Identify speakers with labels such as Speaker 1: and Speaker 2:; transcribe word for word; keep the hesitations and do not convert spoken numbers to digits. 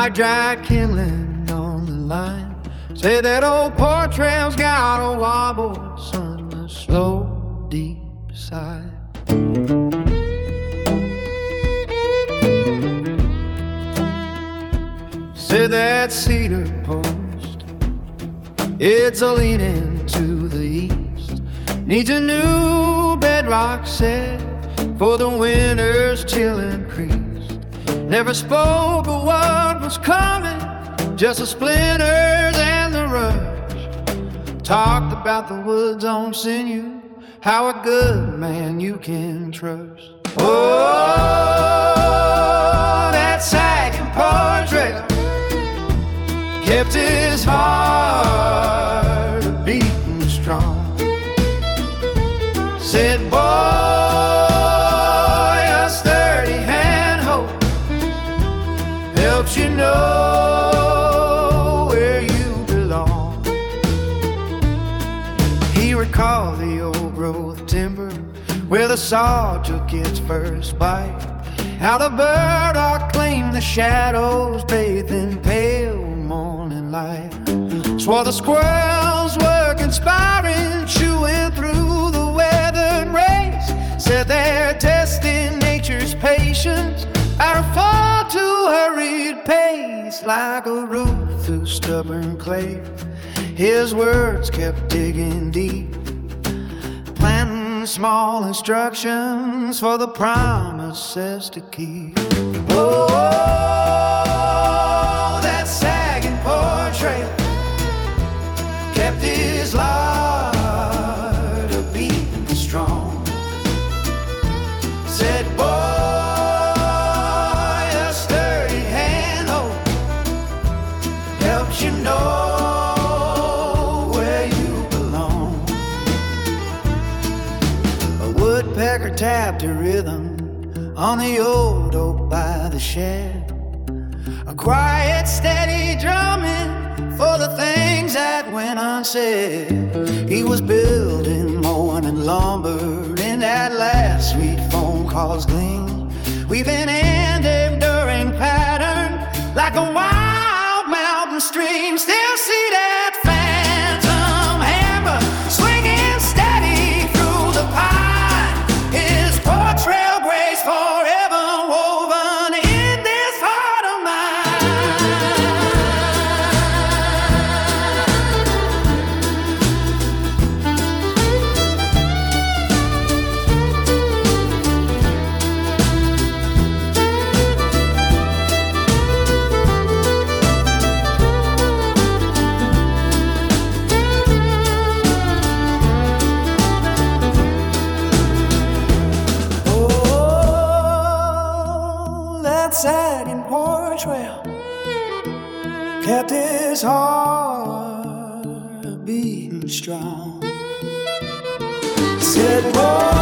Speaker 1: like dry kindling on the line. Say that old port trail's got a wobble, son, a slow, deep sigh. Say that cedar post, it's a leaning to the east, needs a new bedrock set for the winter's chill increased. Never spoke of what was coming, just the splinters and the rush. Talked about the woods on sinew, how a good man you can trust. Oh, that sagging portrait kept his heart beating strong. Said, boy, a sturdy handhold helps you know where you belong. He recalled the old growth timber where the saw took its first bite, how the burdock claimed the shadows bathed in pale morning light. Swore the squirrels were conspiring, chewing through the weathered rays. Said they're testing nature's patience at a far too hurried pace. Like a root through stubborn clay, his words kept digging deep, planting small instructions for the promises to keep. Oh, that sagging portrait kept his heart a beating strong. Said, boy, a sturdy handhold helps you know where you belong. A woodpecker tapped a rhythm on the old oak by the shed, a quiet, steady drumming for the things that went unsaid. He was building morning lumber in that last sweet phone call's gleam, weaving an enduring pattern like a wild mountain stream. Still see that phantom hammer swinging steady through the pine, his portrait grace forever woven in this heart of sagging portrait kept his heart beating strong. Said, boy,